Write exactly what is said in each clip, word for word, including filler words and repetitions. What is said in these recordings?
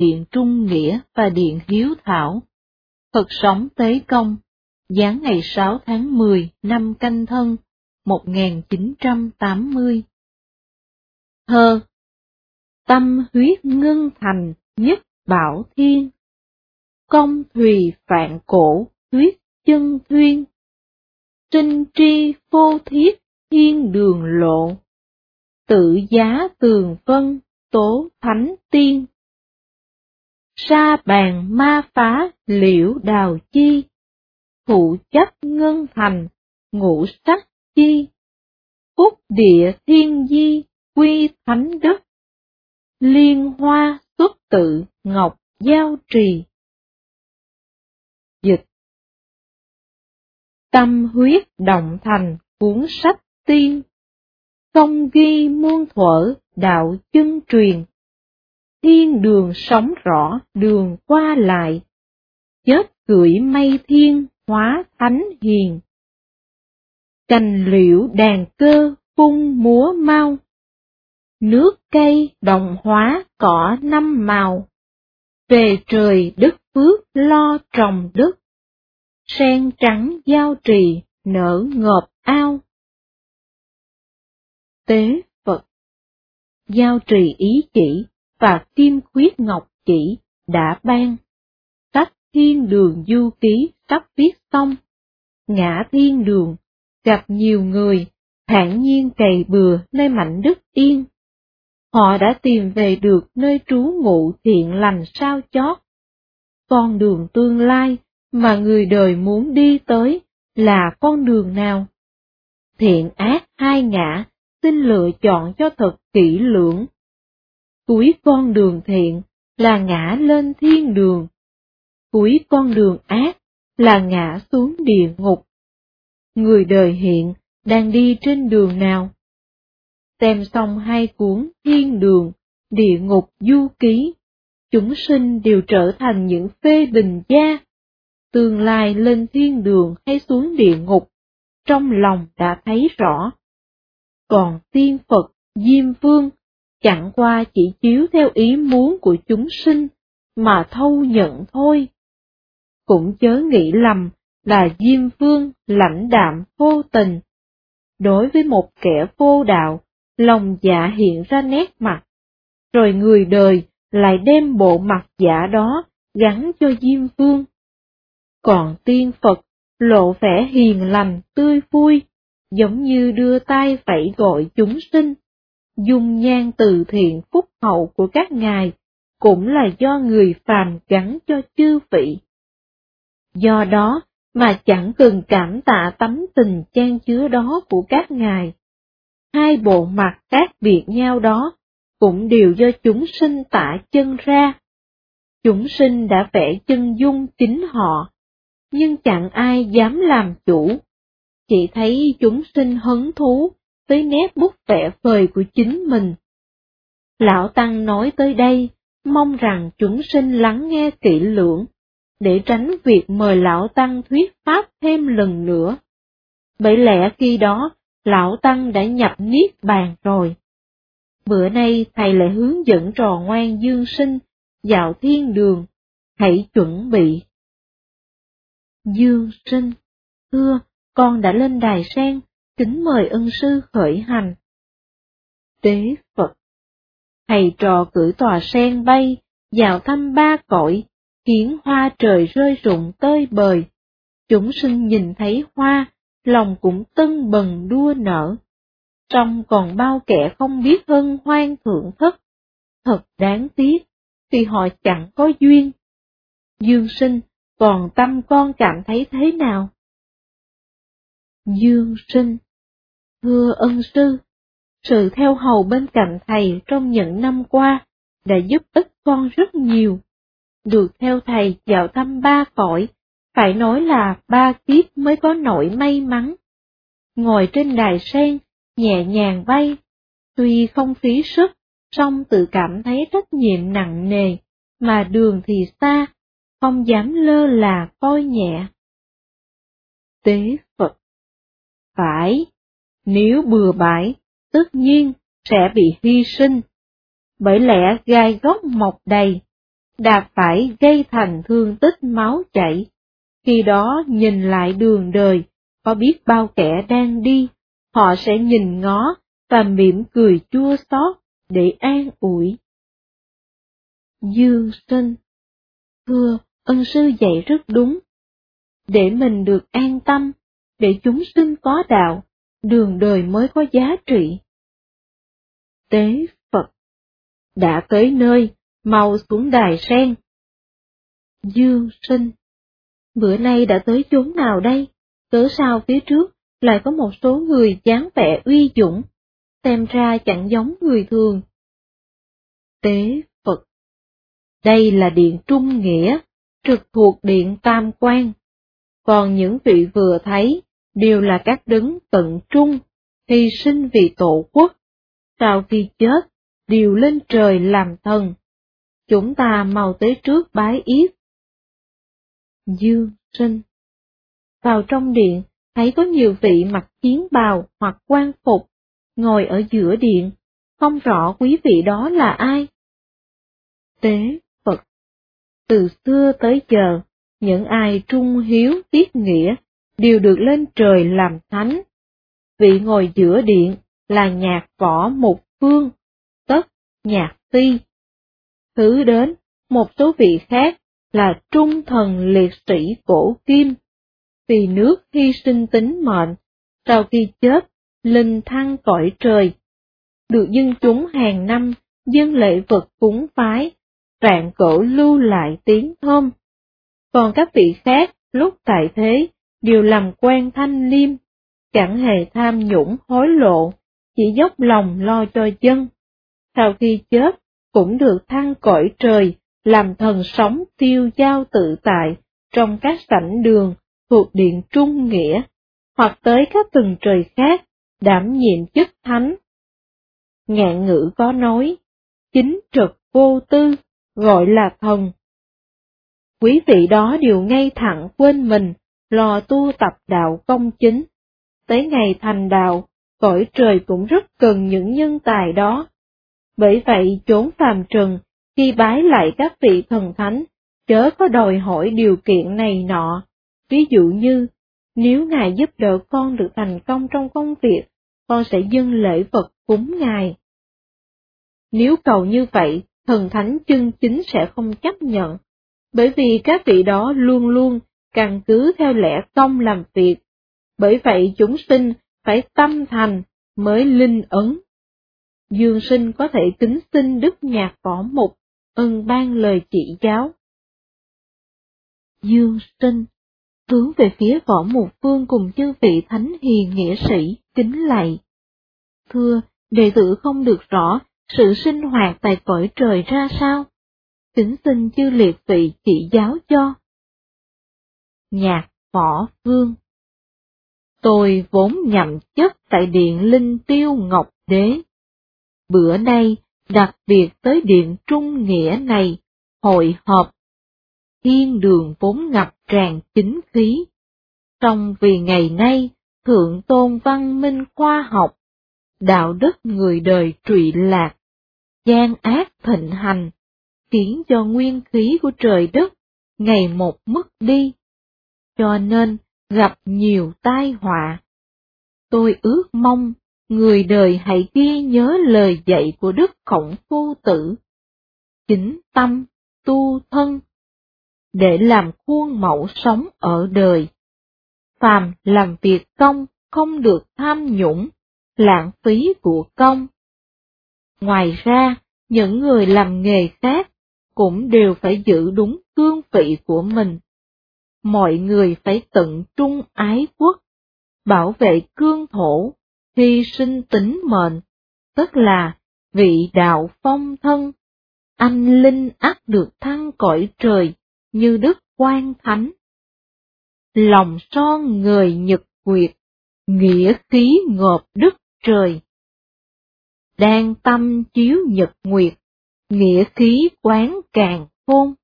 Điện Trung Nghĩa và Điện Hiếu Thảo. Phật sống Tế Công, giáng ngày sáu tháng mười năm Canh Thân, một nghìn chín trăm tám mươi. Thơ. Tâm huyết ngưng thành nhất bảo thiên, công thùy phạn cổ huyết chân thuyên, trinh tri vô thiết thiên đường lộ, tự giá tường vân tố thánh tiên. Sa bàn ma phá liễu đào chi, thụ chấp ngân thành ngũ sắc chi, phúc địa thiên di quy thánh đức, liên hoa xuất tự ngọc giao trì. Dịch. Tâm huyết động thành cuốn sách tiên, công ghi muôn thuở đạo chân truyền, thiên đường sống rõ đường qua lại, chết cưỡi mây thiên hóa thánh hiền. Cành liễu đàn cơ phun múa mau, nước cây đồng hóa cỏ năm màu, về trời đất phước lo trồng đất, sen trắng giao trì nở ngợp ao. Tế Phật. Giao trì ý chỉ và kim khuyết ngọc chỉ đã ban. Sách thiên đường du ký sắp viết xong. Ngã thiên đường, gặp nhiều người, thản nhiên cày bừa nơi mảnh đất yên. Họ đã tìm về được nơi trú ngụ thiện lành sao chót. Con đường tương lai mà người đời muốn đi tới là con đường nào? Thiện ác hai ngã, xin lựa chọn cho thật kỹ lưỡng. Cuối con đường thiện là ngã lên thiên đường, cuối con đường ác là ngã xuống địa ngục. Người đời hiện đang đi trên đường nào? Xem xong hai cuốn Thiên Đường, Địa Ngục Du Ký, chúng sinh đều trở thành những phê bình gia. Tương lai lên thiên đường hay xuống địa ngục, trong lòng đã thấy rõ. Còn tiên Phật, Diêm Vương, chẳng qua chỉ chiếu theo ý muốn của chúng sinh, mà thâu nhận thôi. Cũng chớ nghĩ lầm là Diêm Vương lãnh đạm vô tình. Đối với một kẻ vô đạo, lòng dạ hiện ra nét mặt, rồi người đời lại đem bộ mặt giả đó gắn cho Diêm Vương. Còn tiên Phật lộ vẻ hiền lành tươi vui, giống như đưa tay vẫy gọi chúng sinh. Dung nhan từ thiện phúc hậu của các ngài cũng là do người phàm gắn cho chư vị. Do đó mà chẳng cần cảm tạ tấm tình chan chứa đó của các ngài. Hai bộ mặt khác biệt nhau đó cũng đều do chúng sinh tả chân ra. Chúng sinh đã vẽ chân dung chính họ, nhưng chẳng ai dám làm chủ. Chỉ thấy chúng sinh hứng thú với nét bút vẽ vời của chính mình. Lão Tăng nói tới đây, mong rằng chúng sinh lắng nghe kỹ lưỡng, để tránh việc mời Lão Tăng thuyết pháp thêm lần nữa. Bởi lẽ khi đó, Lão Tăng đã nhập Niết Bàn rồi. Bữa nay Thầy lại hướng dẫn trò ngoan Dương Sinh dạo thiên đường, hãy chuẩn bị. Dương Sinh, thưa, con đã lên đài sen, kính mời ân sư khởi hành. Tế Phật. Thầy trò cử tòa sen bay, vào thăm ba cõi, khiến hoa trời rơi rụng tơi bời. Chúng sinh nhìn thấy hoa, lòng cũng tưng bừng đua nở. Trong còn bao kẻ không biết hân hoan thượng thất. Thật đáng tiếc, vì họ chẳng có duyên. Dương Sinh, còn tâm con cảm thấy thế nào? Dương Sinh. Thưa ân sư, sự theo hầu bên cạnh thầy trong những năm qua đã giúp ích con rất nhiều. Được theo thầy dạo thăm ba cõi, phải nói là ba kiếp mới có nỗi may mắn. Ngồi trên đài sen, nhẹ nhàng bay, tuy không phí sức, song tự cảm thấy trách nhiệm nặng nề, mà đường thì xa, không dám lơ là coi nhẹ. Tế Phật. Phải, nếu bừa bãi, tất nhiên sẽ bị hy sinh. Bởi lẽ gai góc mọc đầy, đạp phải gây thành thương tích máu chảy. Khi đó nhìn lại đường đời, có biết bao kẻ đang đi, họ sẽ nhìn ngó và mỉm cười chua xót để an ủi. Dương Sinh: Thưa, ân sư dạy rất đúng. Để mình được an tâm, để chúng sinh có đạo, đường đời mới có giá trị. Tế Phật: Đã tới nơi, mau xuống đài sen. Dương Sinh: Bữa nay đã tới chốn nào đây? Cớ sao phía trước lại có một số người dáng vẻ uy dũng, xem ra chẳng giống người thường. Tế Phật: Đây là điện Trung Nghĩa, trực thuộc điện Tam Quan. Còn những vị vừa thấy, đều là các đấng tận trung, hy sinh vì tổ quốc, sau khi chết, đều lên trời làm thần. Chúng ta mau tới trước bái yết. Dương Sinh: Vào trong điện, thấy có nhiều vị mặc chiến bào hoặc quan phục, ngồi ở giữa điện, không rõ quý vị đó là ai. Tế Phật: Từ xưa tới giờ, những ai trung hiếu tiết nghĩa, đều được lên trời làm thánh. Vị ngồi giữa điện là Nhạc Võ Mục Phương, tức Nhạc Phi. Thứ đến, một số vị khác là trung thần liệt sĩ Cổ Kim, vì nước hy sinh tính mệnh, sau khi chết, linh thăng cõi trời. Được dân chúng hàng năm dâng lễ vật cúng phái, vạn cổ lưu lại tiếng thơm. Còn các vị khác lúc tại thế đều làm quan thanh liêm, chẳng hề tham nhũng hối lộ, chỉ dốc lòng lo cho dân. Sau khi chết cũng được thăng cõi trời, làm thần sống tiêu dao tự tại trong các sảnh đường thuộc điện Trung Nghĩa, hoặc tới các tầng trời khác đảm nhiệm chức thánh. Ngạn ngữ có nói, chính trực vô tư, gọi là thần. Quý vị đó đều ngay thẳng quên mình, lo tu tập đạo công chính. Tới ngày thành đạo, cõi trời cũng rất cần những nhân tài đó. Bởi vậy chốn phàm trần, khi bái lại các vị thần thánh, chớ có đòi hỏi điều kiện này nọ. Ví dụ như, nếu Ngài giúp đỡ con được thành công trong công việc, con sẽ dâng lễ vật cúng Ngài. Nếu cầu như vậy, thần thánh chân chính sẽ không chấp nhận, bởi vì các vị đó luôn luôn căn cứ theo lẽ công làm việc. Bởi vậy chúng sinh phải tâm thành mới linh ấn. Dương Sinh có thể kính xin Đức Nhạc Võ Mục ân ban lời chỉ giáo. Dương Sinh hướng về phía Võ Mục Vương cùng chư vị thánh hiền nghĩa sĩ kính lạy. Thưa, đệ tử không được rõ sự sinh hoạt tại cõi trời ra sao, kính xin chư liệt vị chỉ giáo cho. Nhạc Võ Vương: Tôi vốn nhậm chức tại điện Linh Tiêu Ngọc Đế. Bữa nay đặc biệt tới điện Trung Nghĩa này hội họp. Thiên đường vốn ngập tràn chính khí, song vì ngày nay thượng tôn văn minh khoa học, đạo đức người đời trụy lạc, gian ác thịnh hành, khiến cho nguyên khí của trời đất ngày một mất đi, cho nên gặp nhiều tai họa. Tôi ước mong người đời hãy ghi nhớ lời dạy của Đức Khổng Phu Tử, chính tâm, tu thân, để làm khuôn mẫu sống ở đời. Phàm làm việc công không được tham nhũng, lãng phí của công. Ngoài ra, những người làm nghề khác cũng đều phải giữ đúng cương vị của mình. Mọi người phải tận trung ái quốc, bảo vệ cương thổ, hy sinh tính mệnh, tức là vị đạo phong thân, anh linh ắt được thăng cõi trời như Đức Quan Thánh. Lòng son người nhật nguyệt, nghĩa khí ngộp đức trời. Đang tâm chiếu nhật nguyệt, nghĩa khí quán càng khôn.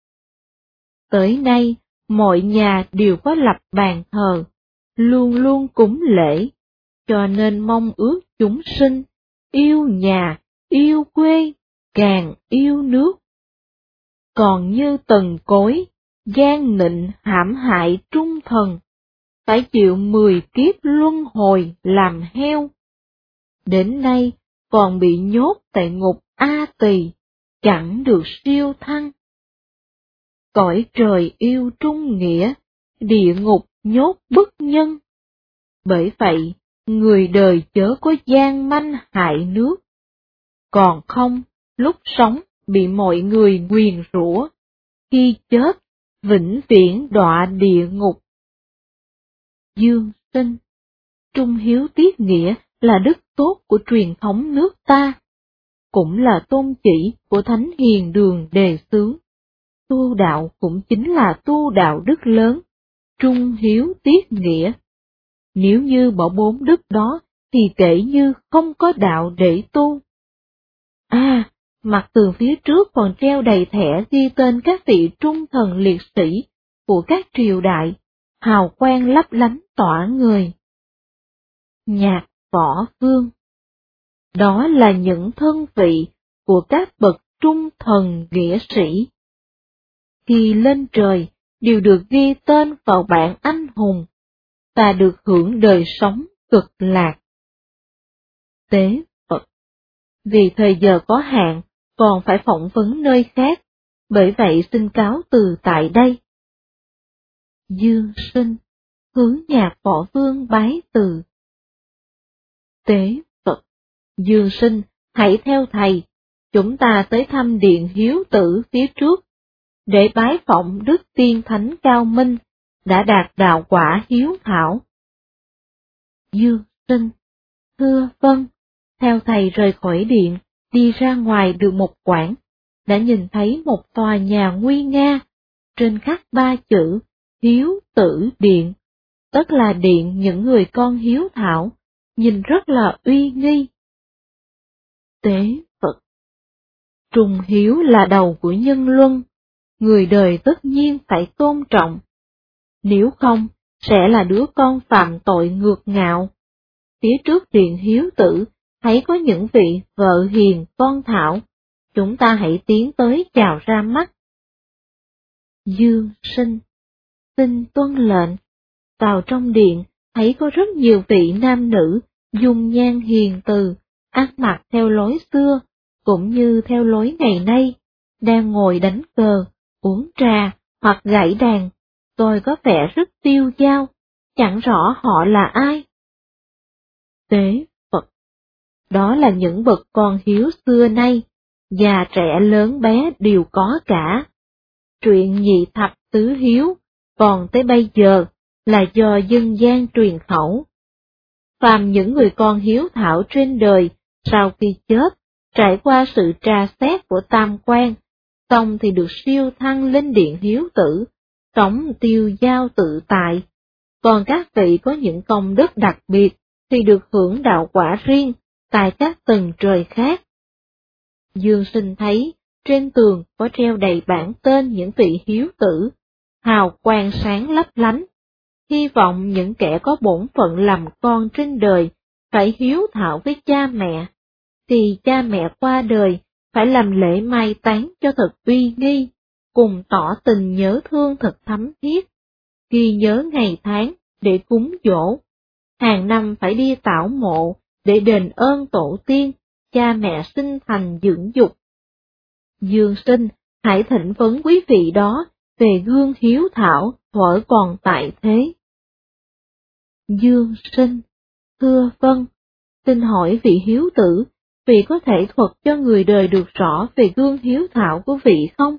Tới nay, mọi nhà đều có lập bàn thờ, luôn luôn cúng lễ, cho nên mong ước chúng sinh, yêu nhà, yêu quê, càng yêu nước. còn như tần cối, gian nịnh hãm hại trung thần, phải chịu mười kiếp luân hồi làm heo. Đến nay còn bị nhốt tại ngục A Tỳ, chẳng được siêu thăng. Cõi trời yêu trung nghĩa, địa ngục nhốt bức nhân. Bởi vậy, người đời chớ có gian manh hại nước. Còn không, lúc sống bị mọi người nguyền rủa, khi chết, vĩnh viễn đọa địa ngục. Dương Sinh, trung hiếu tiết nghĩa là đức tốt của truyền thống nước ta, cũng là tôn chỉ của Thánh Hiền Đường đề xướng. Tu đạo cũng chính là tu đạo đức lớn, trung hiếu tiết nghĩa. Nếu như bỏ bốn đức đó thì kể như không có đạo để tu. À, mặt tường phía trước còn treo đầy thẻ ghi tên các vị trung thần liệt sĩ của các triều đại, hào quang lấp lánh tỏa người. Nhạc Võ Vương, đó là những thân vị của các bậc trung thần nghĩa sĩ. Khi lên trời, đều được ghi tên vào bảng anh hùng, và được hưởng đời sống cực lạc. Tế Phật, vì thời giờ có hạn, còn phải phỏng vấn nơi khác, bởi vậy xin cáo từ tại đây. Dương Sinh, hướng Nhạc Võ Vương bái từ. Tế Phật, Dương Sinh, hãy theo thầy, chúng ta tới thăm điện Hiếu Tử phía trước, để bái phỏng Đức Tiên Thánh Cao Minh, đã đạt đạo quả hiếu thảo. Dương Sinh, thưa vâng, theo thầy rời khỏi điện, đi ra ngoài được một quãng, đã nhìn thấy một tòa nhà nguy nga, trên khắc ba chữ Hiếu Tử Điện, tức là điện những người con hiếu thảo, nhìn rất là uy nghi. Tế Phật, trung hiếu là đầu của nhân luân, người đời tất nhiên phải tôn trọng. Nếu không, sẽ là đứa con phạm tội ngược ngạo. Phía trước điện Hiếu Tử, thấy có những vị vợ hiền con thảo, chúng ta hãy tiến tới chào ra mắt. Dương Sinh, xin tuân lệnh. Vào trong điện, thấy có rất nhiều vị nam nữ, dung nhan hiền từ, ăn mặc theo lối xưa, cũng như theo lối ngày nay, đang ngồi đánh cờ, uống trà, hoặc gảy đàn, tôi có vẻ rất tiêu dao, chẳng rõ họ là ai. Tế Phật, đó là những bậc con hiếu xưa nay, già trẻ lớn bé đều có cả. Chuyện nhị thập tứ hiếu, còn tới bây giờ, là do dân gian truyền khẩu. Phàm những người con hiếu thảo trên đời, sau khi chết, trải qua sự tra xét của tam quan, xong thì được siêu thăng lên điện Hiếu Tử, sống tiêu dao tự tại. Còn các vị có những công đức đặc biệt, thì được hưởng đạo quả riêng, tại các tầng trời khác. Dương Sinh thấy, trên tường có treo đầy bảng tên những vị hiếu tử, hào quang sáng lấp lánh. Hy vọng những kẻ có bổn phận làm con trên đời, phải hiếu thảo với cha mẹ, thì cha mẹ qua đời, phải làm lễ mai táng cho thật uy nghi, cùng tỏ tình nhớ thương thật thấm thiết, ghi nhớ ngày tháng để cúng dỗ. Hàng năm phải đi tảo mộ để đền ơn tổ tiên, cha mẹ sinh thành dưỡng dục. Dương Sinh, hãy thỉnh vấn quý vị đó về gương hiếu thảo thuở còn tại thế. Dương Sinh, thưa vâng, xin hỏi vị hiếu tử, vị có thể thuật cho người đời được rõ về gương hiếu thảo của vị không?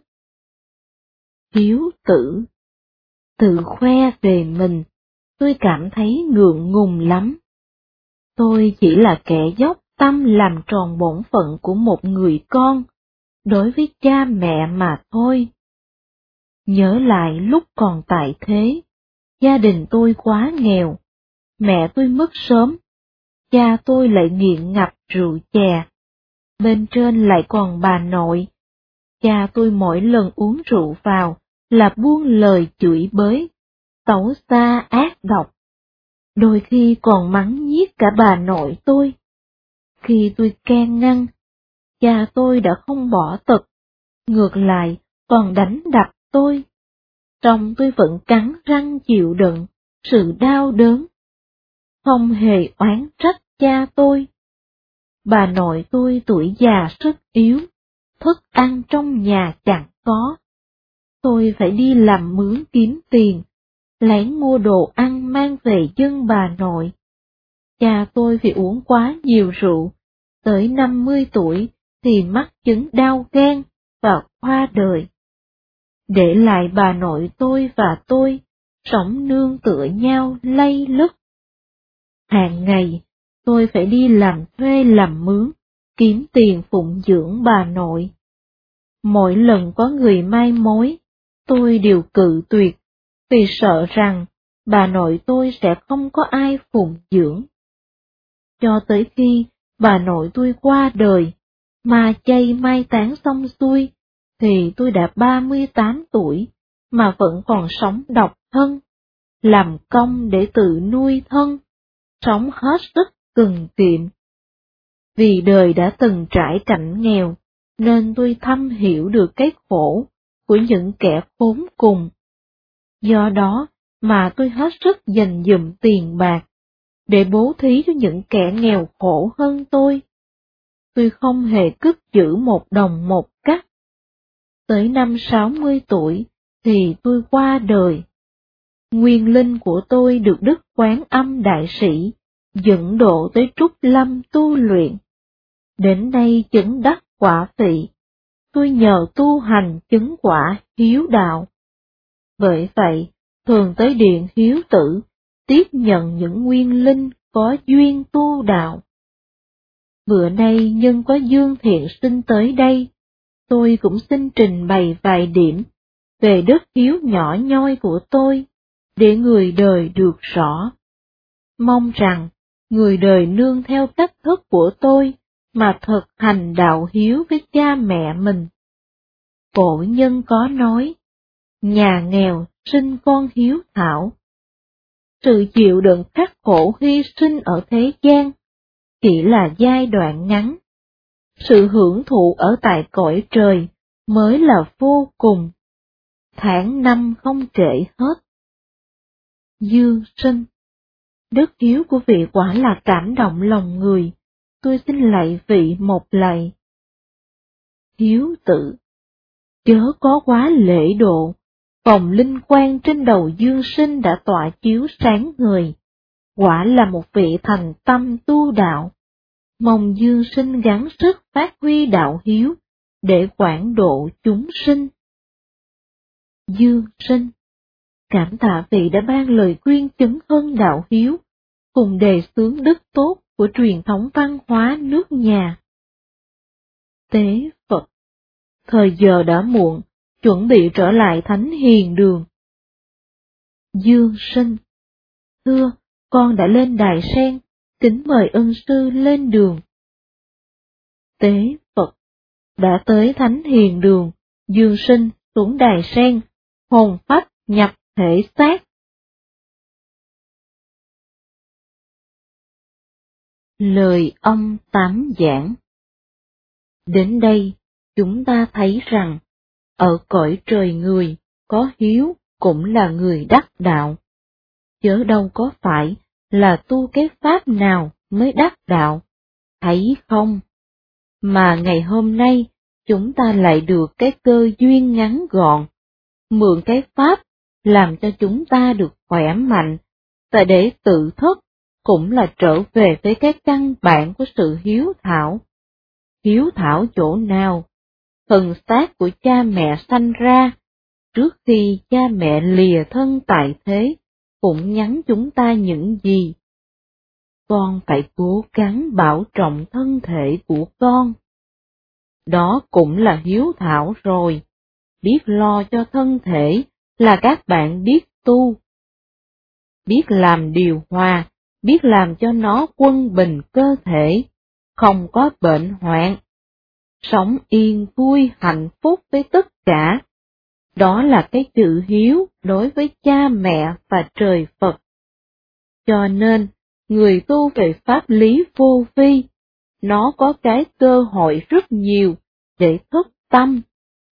Hiếu tử, tự khoe về mình, tôi cảm thấy ngượng ngùng lắm. Tôi chỉ là kẻ dốc tâm làm tròn bổn phận của một người con, đối với cha mẹ mà thôi. Nhớ lại lúc còn tại thế, gia đình tôi quá nghèo, mẹ tôi mất sớm, cha tôi lại nghiện ngập rượu chè, bên trên lại còn bà nội. Cha tôi mỗi lần uống rượu vào là buông lời chửi bới, xấu xa ác độc, đôi khi còn mắng nhiếc cả bà nội tôi. Khi tôi can ngăn, cha tôi đã không bỏ tật, ngược lại còn đánh đập tôi. Song tôi vẫn cắn răng chịu đựng sự đau đớn, không hề oán trách cha tôi. Bà nội tôi tuổi già sức yếu, thức ăn trong nhà chẳng có. Tôi phải đi làm mướn kiếm tiền, lén mua đồ ăn mang về dân bà nội. Cha tôi vì uống quá nhiều rượu, tới năm mươi tuổi thì mắc chứng đau gan và qua đời. Để lại bà nội tôi và tôi, sống nương tựa nhau lây lứt. Hàng ngày, tôi phải đi làm thuê làm mướn, kiếm tiền phụng dưỡng bà nội. Mỗi lần có người mai mối, tôi đều cự tuyệt, vì sợ rằng bà nội tôi sẽ không có ai phụng dưỡng. Cho tới khi bà nội tôi qua đời, mà chay mai táng xong xuôi, thì tôi đã ba mươi tám tuổi, mà vẫn còn sống độc thân, làm công để tự nuôi thân, sống hết sức cần kiệm. Vì đời đã từng trải cảnh nghèo, nên tôi thâm hiểu được cái khổ của những kẻ khốn cùng. Do đó mà tôi hết sức dành dụm tiền bạc, để bố thí cho những kẻ nghèo khổ hơn tôi. Tôi không hề cất giữ một đồng một cắc. Tới năm sáu mươi tuổi thì tôi qua đời. Nguyên linh của tôi được Đức Quán Âm Đại Sĩ dẫn độ tới Trúc Lâm tu luyện. Đến nay chứng đắc quả vị, tôi nhờ tu hành chứng quả hiếu đạo. Bởi vậy, thường tới điện hiếu tử, tiếp nhận những nguyên linh có duyên tu đạo. Bữa nay nhân có Dương Thiện Sinh tới đây, tôi cũng xin trình bày vài điểm về đức hiếu nhỏ nhoi của tôi, để người đời được rõ. Mong rằng, người đời nương theo cách thức của tôi, mà thực hành đạo hiếu với cha mẹ mình. Cổ nhân có nói, nhà nghèo sinh con hiếu thảo. Sự chịu đựng khắc khổ hy sinh ở thế gian chỉ là giai đoạn ngắn. Sự hưởng thụ ở tại cõi trời mới là vô cùng. Tháng năm không kể hết. Dương Sinh, đức hiếu của vị quả là cảm động lòng người, tôi xin lạy vị một lạy. Hiếu tử, chớ có quá lễ độ, vòng linh quang trên đầu Dương Sinh đã tỏa chiếu sáng người, quả là một vị thành tâm tu đạo. Mong Dương Sinh gắng sức phát huy đạo hiếu, để quản độ chúng sinh. Dương Sinh, cảm tạ vị đã ban lời khuyên chứng hơn đạo hiếu, cùng đề xướng đức tốt của truyền thống văn hóa nước nhà. Tế Phật, thời giờ đã muộn, chuẩn bị trở lại Thánh Hiền Đường. Dương Sinh, thưa, con đã lên đài sen, kính mời ân sư lên đường. Tế Phật, đã tới Thánh Hiền Đường, Dương Sinh xuống đài sen, hồn phách nhập thể xác. Lời ông Tám giảng. Đến đây, chúng ta thấy rằng, ở cõi trời người, có hiếu cũng là người đắc đạo. Chớ đâu có phải là tu cái pháp nào mới đắc đạo, thấy không? Mà ngày hôm nay, chúng ta lại được cái cơ duyên ngắn gọn, mượn cái pháp làm cho chúng ta được khỏe mạnh, và để tự thức cũng là trở về với cái căn bản của sự hiếu thảo. Hiếu thảo chỗ nào? Thần xác của cha mẹ sanh ra, trước khi cha mẹ lìa thân tại thế, cũng nhắn chúng ta những gì? Con phải cố gắng bảo trọng thân thể của con. Đó cũng là hiếu thảo rồi. Biết lo cho thân thể là các bạn biết tu. Biết làm điều hòa, biết làm cho nó quân bình cơ thể, không có bệnh hoạn. Sống yên vui hạnh phúc với tất cả. Đó là cái chữ hiếu đối với cha mẹ và trời Phật. Cho nên, người tu về pháp lý vô vi, nó có cái cơ hội rất nhiều để thức tâm,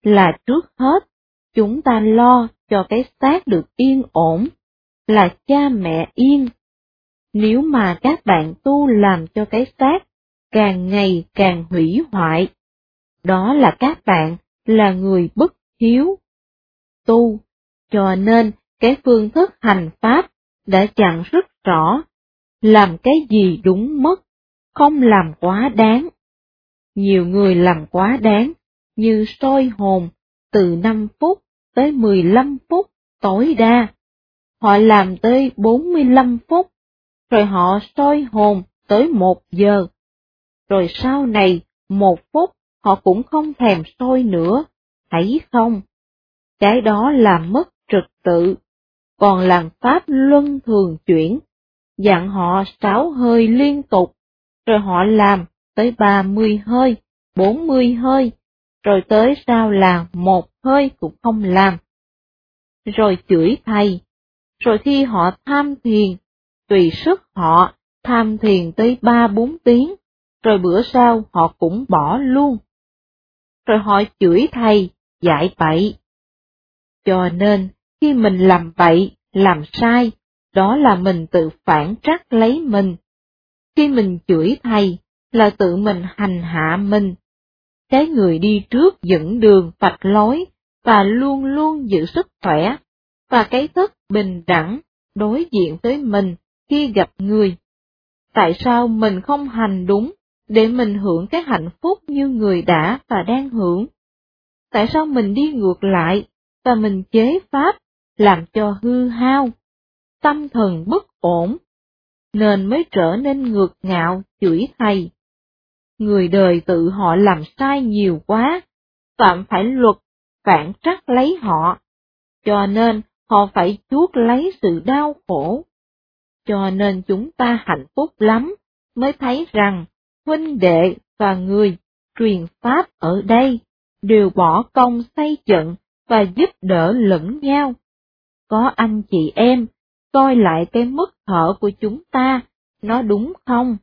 là trước hết, chúng ta lo cho cái xác được yên ổn, là cha mẹ yên. Nếu mà các bạn tu làm cho cái xác càng ngày càng hủy hoại, đó là các bạn là người bất hiếu. Tu, cho nên cái phương thức hành pháp đã dặn rất rõ, làm cái gì đúng mất, không làm quá đáng. Nhiều người làm quá đáng, như soi hồn, từ năm phút tới mười lăm phút tối đa. Họ làm tới bốn mươi lăm phút, rồi họ soi hồn tới một giờ. Rồi sau này, một phút họ cũng không thèm soi nữa, thấy không? Cái đó là mất trật tự. Còn làm pháp luân thường chuyển, dặn họ sáu hơi liên tục, rồi họ làm tới ba mươi hơi, bốn mươi hơi, rồi tới sau là một hơi cũng không làm. Rồi chửi thầy, rồi khi họ tham thiền, tùy sức họ tham thiền tới ba bốn tiếng, rồi bữa sau họ cũng bỏ luôn. Rồi họ chửi thầy, dạy bậy. Cho nên, khi mình làm bậy, làm sai, đó là mình tự phản trắc lấy mình. Khi mình chửi thầy, là tự mình hành hạ mình. Cái người đi trước dẫn đường vạch lối, và luôn luôn giữ sức khỏe, và cái thức bình đẳng đối diện với mình khi gặp người. Tại sao mình không hành đúng để mình hưởng cái hạnh phúc như người đã và đang hưởng? Tại sao mình đi ngược lại và mình chế pháp làm cho hư hao, tâm thần bất ổn, nên mới trở nên ngược ngạo chửi thầy? Người đời tự họ làm sai nhiều quá, phạm phải luật, phản trắc lấy họ, cho nên họ phải chuốc lấy sự đau khổ. Cho nên chúng ta hạnh phúc lắm, mới thấy rằng huynh đệ và người truyền pháp ở đây đều bỏ công xây dựng và giúp đỡ lẫn nhau. Có anh chị em, coi lại cái mức thở của chúng ta, nó đúng không?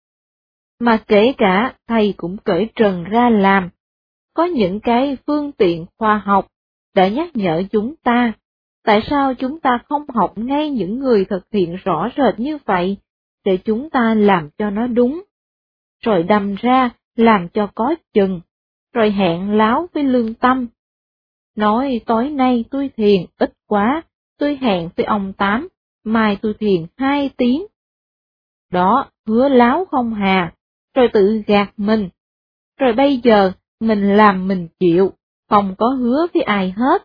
Mà kể cả thầy cũng cởi trần ra làm, có những cái phương tiện khoa học đã nhắc nhở chúng ta, tại sao chúng ta không học ngay những người thực hiện rõ rệt như vậy, để chúng ta làm cho nó đúng, rồi đâm ra làm cho có chừng, rồi hẹn láo với lương tâm. Nói tối nay tôi thiền ít quá, tôi hẹn với ông Tám, mai tôi thiền hai tiếng. Đó, hứa láo không hà, rồi tự gạt mình. Rồi bây giờ, mình làm mình chịu, không có hứa với ai hết.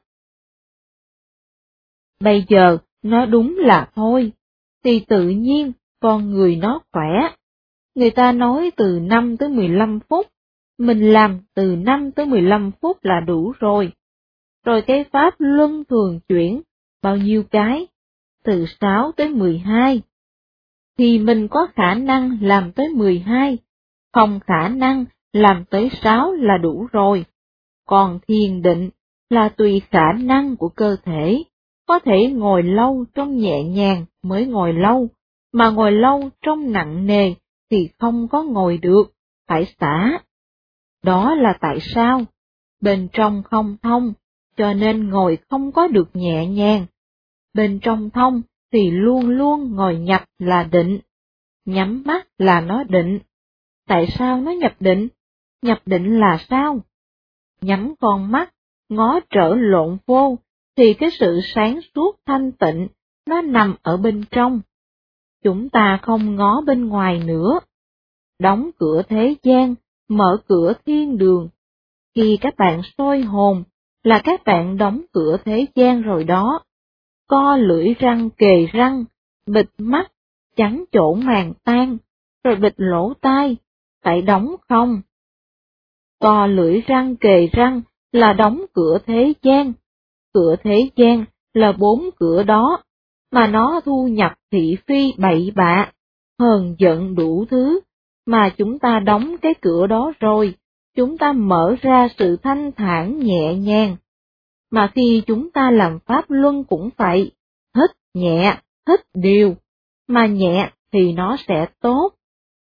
Bây giờ, nó đúng là thôi, thì tự nhiên, con người nó khỏe. Người ta nói từ năm tới mười lăm phút, mình làm từ năm tới mười lăm phút là đủ rồi. Rồi cái pháp luân thường chuyển, bao nhiêu cái? Từ sáu tới mười hai. Thì mình có khả năng làm tới mười hai, không khả năng làm tới sáu là đủ rồi. Còn thiền định là tùy khả năng của cơ thể, có thể ngồi lâu trong nhẹ nhàng mới ngồi lâu, mà ngồi lâu trong nặng nề thì không có ngồi được, phải xả. Đó là tại sao? Bên trong không thông, cho nên ngồi không có được nhẹ nhàng. Bên trong thông thì luôn luôn ngồi nhập là định, nhắm mắt là nó định. Tại sao nó nhập định? Nhập định là sao? Nhắm con mắt, ngó trở lộn vô, thì cái sự sáng suốt thanh tịnh, nó nằm ở bên trong. Chúng ta không ngó bên ngoài nữa. Đóng cửa thế gian, mở cửa thiên đường. Khi các bạn soi hồn, là các bạn đóng cửa thế gian rồi đó. Co lưỡi răng kề răng, bịt mắt, chắn chỗ màng tan, rồi bịt lỗ tai, phải đóng không? Co lưỡi răng kề răng là đóng cửa thế gian. Cửa thế gian là bốn cửa đó, mà nó thu nhập thị phi bậy bạ, hờn giận đủ thứ, mà chúng ta đóng cái cửa đó rồi, chúng ta mở ra sự thanh thản nhẹ nhàng. Mà khi chúng ta làm pháp luân cũng vậy, hít nhẹ, hít đều, mà nhẹ thì nó sẽ tốt.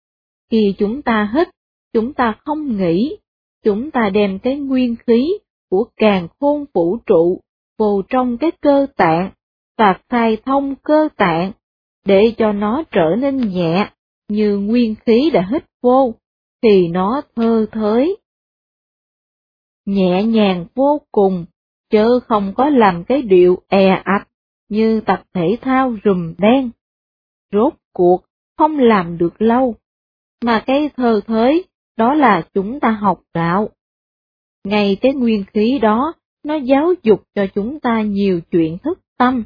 Khi chúng ta hít, chúng ta không nghĩ, chúng ta đem cái nguyên khí của càn khôn vũ trụ vô trong cái cơ tạng và khai thông cơ tạng để cho nó trở nên nhẹ như nguyên khí đã hít vô, thì nó thơ thới. Nhẹ nhàng vô cùng, chớ không có làm cái điệu è ạch như tập thể thao rùm beng. Rốt cuộc không làm được lâu, mà cái thơ thới đó là chúng ta học đạo. Ngay cái nguyên khí đó, nó giáo dục cho chúng ta nhiều chuyện thức tâm.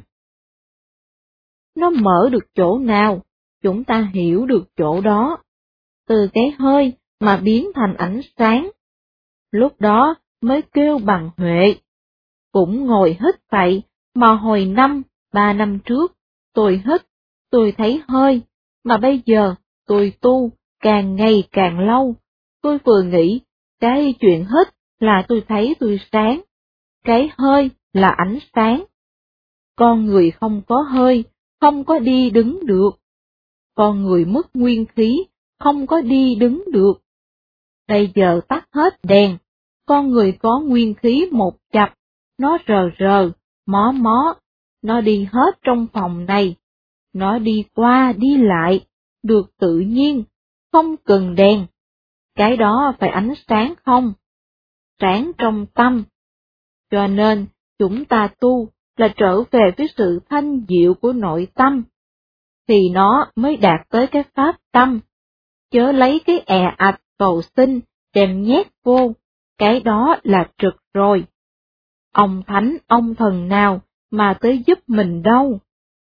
Nó mở được chỗ nào, chúng ta hiểu được chỗ đó. Từ cái hơi mà biến thành ánh sáng. Lúc đó mới kêu bằng huệ. Cũng ngồi hít vậy, mà hồi năm, ba năm trước, tôi hít, tôi thấy hơi, mà bây giờ tôi tu, càng ngày càng lâu. Tôi vừa nghĩ, cái chuyện hít là tôi thấy tôi sáng, cái hơi là ánh sáng. Con người không có hơi, không có đi đứng được. Con người mất nguyên khí, không có đi đứng được. Bây giờ tắt hết đèn, con người có nguyên khí một chập, nó rờ rờ, mó mó, nó đi hết trong phòng này, nó đi qua đi lại, được tự nhiên, không cần đèn. Cái đó phải ánh sáng không? Sáng trong tâm. Cho nên, chúng ta tu là trở về với sự thanh diệu của nội tâm, thì nó mới đạt tới cái pháp tâm, chớ lấy cái è ạch cầu xin đem nhét vô, cái đó là trực rồi. Ông thánh, ông thần nào mà tới giúp mình đâu.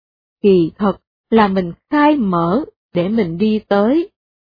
Kỳ thật là mình khai mở để mình đi tới.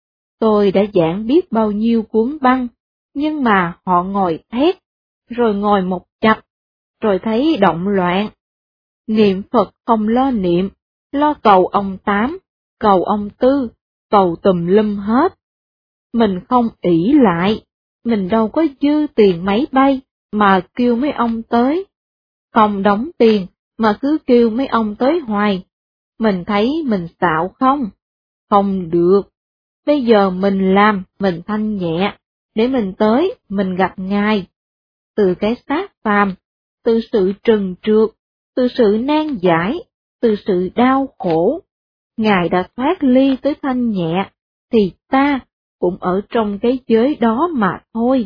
Tôi đã giảng biết bao nhiêu cuốn băng, nhưng mà họ ngồi thét, rồi ngồi một chập, rồi thấy động loạn. Niệm Phật không lo niệm, lo cầu ông Tám, cầu ông Tư, cầu tùm lum hết. Mình không ỷ lại, mình đâu có dư tiền máy bay mà kêu mấy ông tới. Không đóng tiền mà cứ kêu mấy ông tới hoài. Mình thấy mình xạo không? Không được. Bây giờ mình làm, mình thanh nhẹ, để mình tới, mình gặp Ngài. Từ cái xác phàm, từ sự trần trượt, từ sự nan giải, từ sự đau khổ, Ngài đã thoát ly tới thanh nhẹ, thì ta cũng ở trong cái giới đó mà thôi.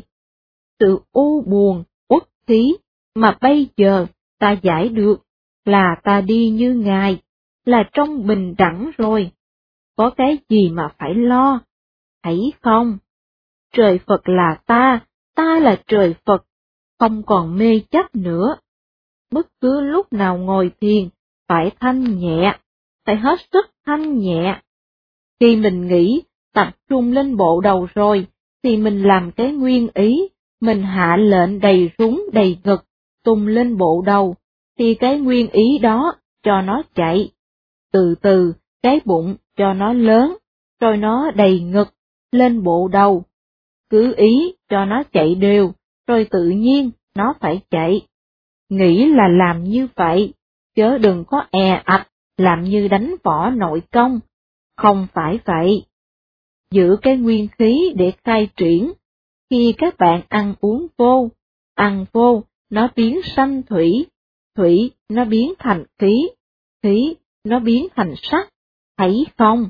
Sự u buồn, uất khí, mà bây giờ ta giải được, là ta đi như Ngài, là trong bình đẳng rồi. Có cái gì mà phải lo, thấy không? Trời Phật là ta, ta là trời Phật, không còn mê chấp nữa. Bất cứ lúc nào ngồi thiền, phải thanh nhẹ, phải hết sức thanh nhẹ. Khi mình nghĩ, tập trung lên bộ đầu rồi, thì mình làm cái nguyên ý, mình hạ lệnh đầy rúng đầy ngực, tung lên bộ đầu, thì cái nguyên ý đó cho nó chạy. Từ từ, cái bụng cho nó lớn, rồi nó đầy ngực, lên bộ đầu. Cứ ý cho nó chạy đều, rồi tự nhiên nó phải chạy. Nghĩ là làm như vậy, chớ đừng có è ạch, làm như đánh võ nội công. Không phải vậy. Giữ cái nguyên khí để khai triển. Khi các bạn ăn uống vô, ăn vô, nó biến sanh thủy, thủy nó biến thành khí, khí nó biến thành sắc, thấy không?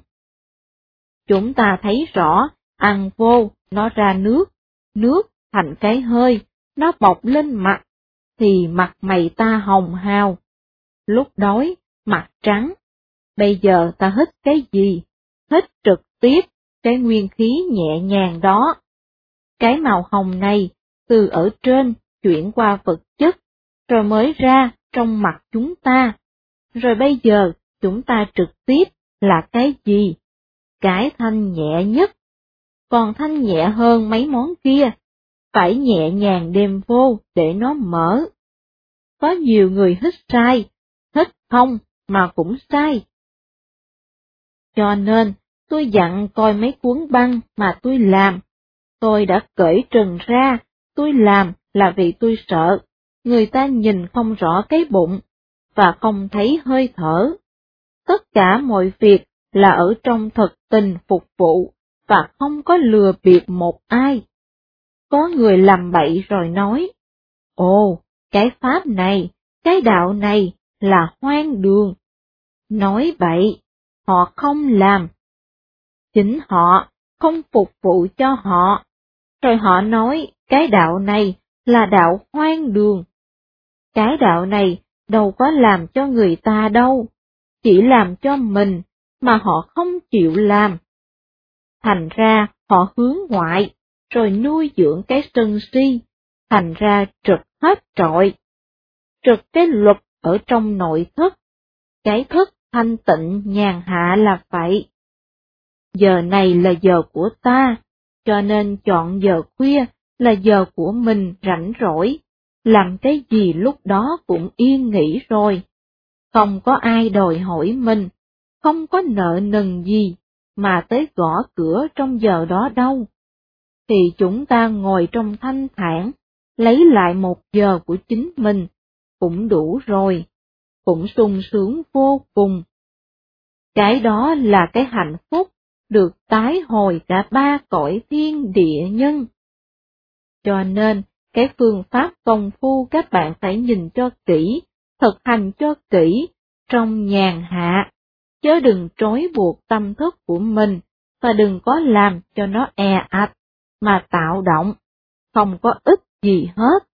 Chúng ta thấy rõ, ăn vô, nó ra nước, nước thành cái hơi, nó bọc lên mặt, thì mặt mày ta hồng hào. Lúc đói, mặt trắng. Bây giờ ta hít cái gì? Hít trực tiếp, cái nguyên khí nhẹ nhàng đó. Cái màu hồng này, từ ở trên, chuyển qua vật chất, rồi mới ra trong mặt chúng ta. Rồi bây giờ, chúng ta trực tiếp là cái gì? Cái thanh nhẹ nhất. Còn thanh nhẹ hơn mấy món kia, phải nhẹ nhàng đem vô để nó mở. Có nhiều người hít sai, hít không mà cũng sai. Cho nên, tôi dặn coi mấy cuốn băng mà tôi làm. Tôi đã cởi trần ra, tôi làm là vì tôi sợ, người ta nhìn không rõ cái bụng, và không thấy hơi thở. Tất cả mọi việc là ở trong thực tình phục vụ, và không có lừa bịp một ai. Có người làm bậy rồi nói, ồ, cái pháp này, cái đạo này là hoang đường. Nói bậy, họ không làm. Chính họ không phục vụ cho họ, rồi họ nói cái đạo này là đạo hoang đường. Cái đạo này đâu có làm cho người ta đâu, chỉ làm cho mình mà họ không chịu làm. Thành ra họ hướng ngoại, rồi nuôi dưỡng cái sân si, thành ra trật hết trọi. Trật cái luật ở trong nội thất, cái thất thanh tịnh nhàn hạ là vậy. Giờ này là giờ của ta, cho nên chọn giờ khuya là giờ của mình rảnh rỗi, làm cái gì lúc đó cũng yên nghỉ rồi. Không có ai đòi hỏi mình, không có nợ nần gì mà tới gõ cửa trong giờ đó đâu. Thì chúng ta ngồi trong thanh thản, lấy lại một giờ của chính mình, cũng đủ rồi, cũng sung sướng vô cùng. Cái đó là cái hạnh phúc được tái hồi cả ba cõi thiên địa nhân. Cho nên, cái phương pháp công phu các bạn phải nhìn cho kỹ, thực hành cho kỹ, trong nhàn hạ, chớ đừng trói buộc tâm thức của mình, và đừng có làm cho nó e ạch, mà tạo động, không có ích gì hết.